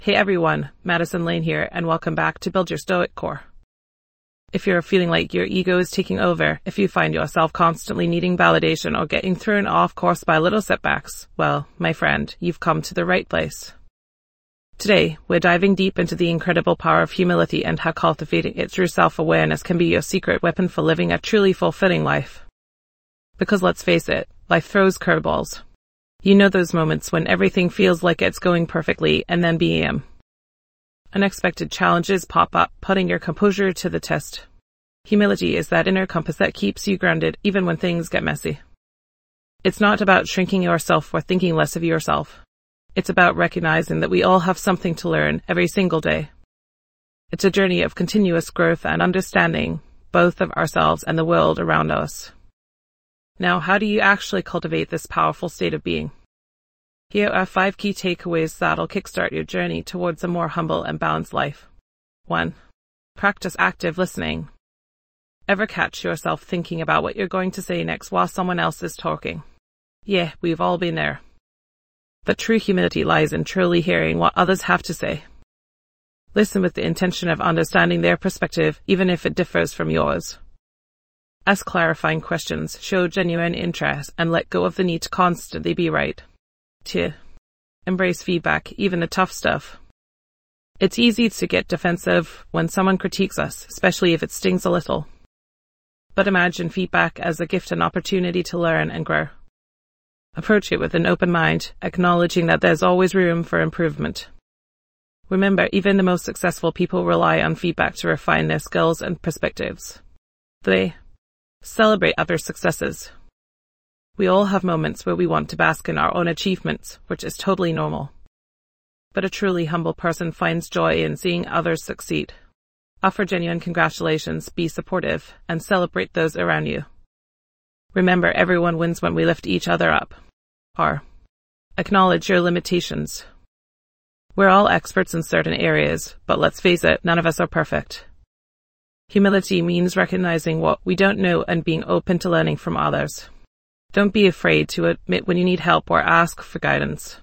Hey everyone, Madison Lane here, and welcome back to Build Your Stoic Core. If you're feeling like your ego is taking over, if you find yourself constantly needing validation or getting thrown off course by little setbacks, well, my friend, you've come to the right place. Today, we're diving deep into the incredible power of humility and how cultivating it through self-awareness can be your secret weapon for living a truly fulfilling life. Because let's face it, life throws curveballs. You know those moments when everything feels like it's going perfectly and then bam. Unexpected challenges pop up, putting your composure to the test. Humility is that inner compass that keeps you grounded even when things get messy. It's not about shrinking yourself or thinking less of yourself. It's about recognizing that we all have something to learn every single day. It's a journey of continuous growth and understanding, both of ourselves and the world around us. Now, how do you actually cultivate this powerful state of being? Here are 5 key takeaways that'll kickstart your journey towards a more humble and balanced life. 1. Practice active listening. Ever catch yourself thinking about what you're going to say next while someone else is talking? Yeah, we've all been there. But true humility lies in truly hearing what others have to say. Listen with the intention of understanding their perspective, even if it differs from yours. Ask clarifying questions, show genuine interest, and let go of the need to constantly be right. 2. Embrace feedback, even the tough stuff. It's easy to get defensive when someone critiques us, especially if it stings a little. But imagine feedback as a gift and opportunity to learn and grow. Approach it with an open mind, acknowledging that there's always room for improvement. Remember, even the most successful people rely on feedback to refine their skills and perspectives. 3. Celebrate other successes. We all have moments where we want to bask in our own achievements, which is totally normal. But a truly humble person finds joy in seeing others succeed. Offer genuine congratulations, be supportive, and celebrate those around you. Remember, everyone wins when we lift each other up. R. Acknowledge your limitations. We're all experts in certain areas, but let's face it, none of us are perfect. Humility means recognizing what we don't know and being open to learning from others. Don't be afraid to admit when you need help or ask for guidance.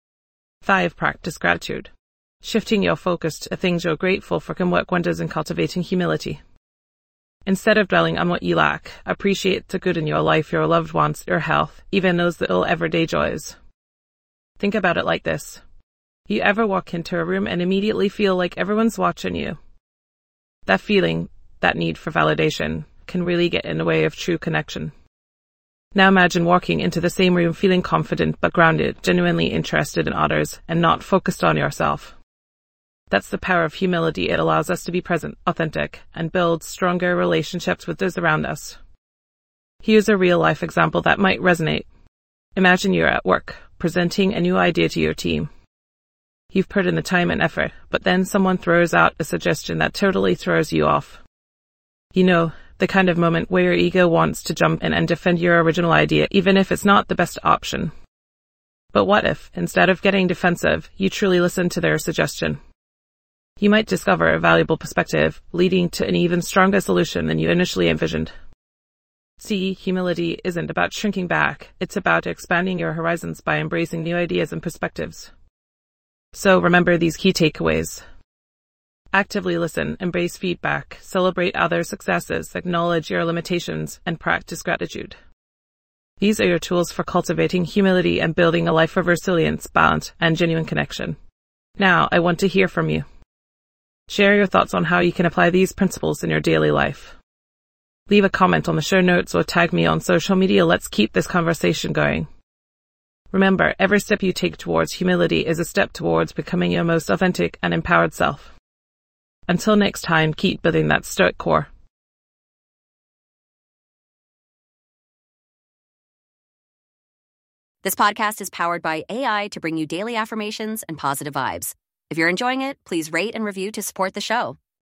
5. Practice gratitude. Shifting your focus to things you're grateful for can work wonders in cultivating humility. Instead of dwelling on what you lack, appreciate the good in your life, your loved ones, your health, even those little everyday joys. Think about it like this. You ever walk into a room and immediately feel like everyone's watching you? That feeling, that need for validation, can really get in the way of true connection. Now imagine walking into the same room feeling confident but grounded, genuinely interested in others, and not focused on yourself. That's the power of humility. It allows us to be present, authentic, and build stronger relationships with those around us. Here's a real-life example that might resonate. Imagine you're at work, presenting a new idea to your team. You've put in the time and effort, but then someone throws out a suggestion that totally throws you off. You know, the kind of moment where your ego wants to jump in and defend your original idea, even if it's not the best option. But what if, instead of getting defensive, you truly listen to their suggestion? You might discover a valuable perspective, leading to an even stronger solution than you initially envisioned. See, humility isn't about shrinking back, it's about expanding your horizons by embracing new ideas and perspectives. So remember these key takeaways. Actively listen, embrace feedback, celebrate other successes, acknowledge your limitations, and practice gratitude. These are your tools for cultivating humility and building a life of resilience, balance, and genuine connection. Now, I want to hear from you. Share your thoughts on how you can apply these principles in your daily life. Leave a comment on the show notes or tag me on social media. Let's keep this conversation going. Remember, every step you take towards humility is a step towards becoming your most authentic and empowered self. Until next time, keep building that stoic core. This podcast is powered by AI to bring you daily affirmations and positive vibes. If you're enjoying it, please rate and review to support the show.